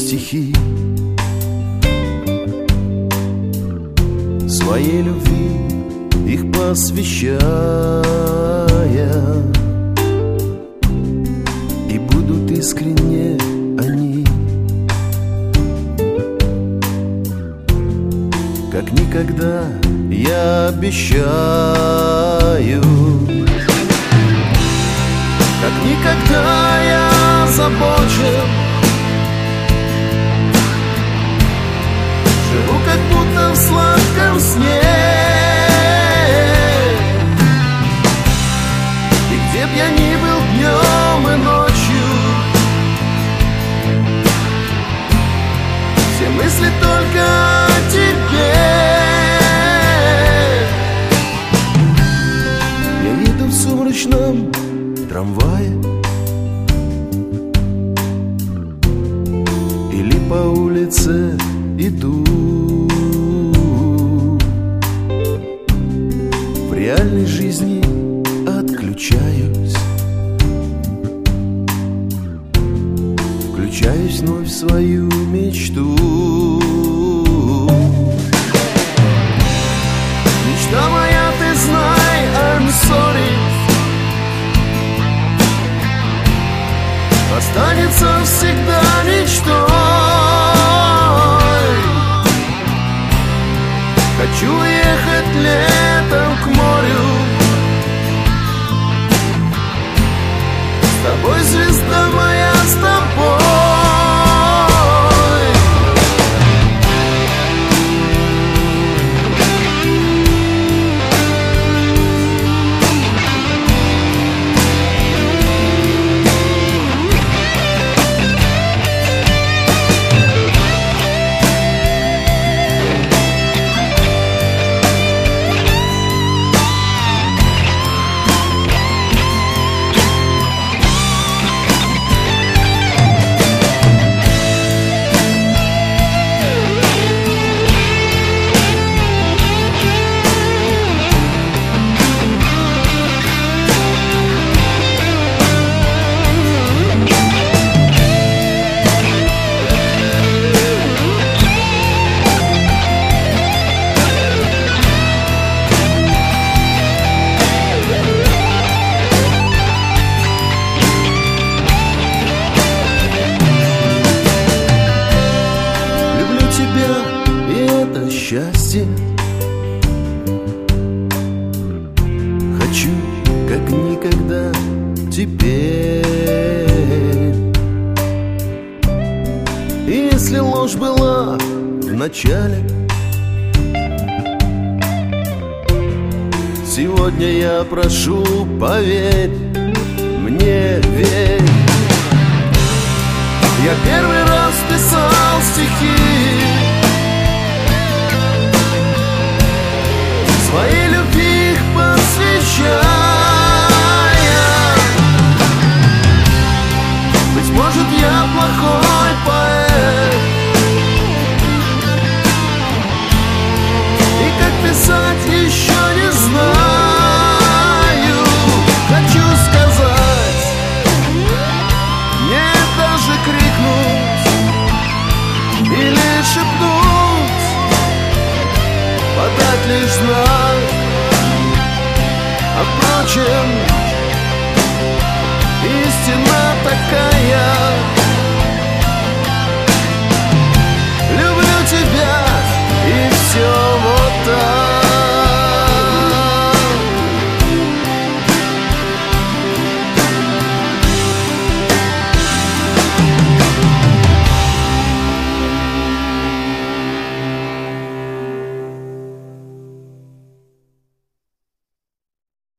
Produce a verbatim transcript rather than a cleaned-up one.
стихи своей любви, их посвящая, и будут искренне они, как никогда я обещаю, как никогда я забочен, живу как будто в сладком сне. И где б я ни был днем и ночью, все мысли только о тебе. Я еду в сумрачном трамвае или по улице иду, в реальной жизни отключаюсь, включаюсь вновь в свою мечту. Мечта моя, ты знай, I'm sorry, останется всегда мечтой. Хочу ехать летом к морю, с тобой, звезда моя, с тобой. Счастье хочу, как никогда теперь. И если ложь была в начале, сегодня я прошу, поверь мне, верь. Я первый раз писал стихи своей любви, их посвящая. Быть может, я плохой поэт, и как писать еще не знаю. Хочу сказать, не даже крикнуть или шепнуть, подать лишь знак. А впрочем, истина такая.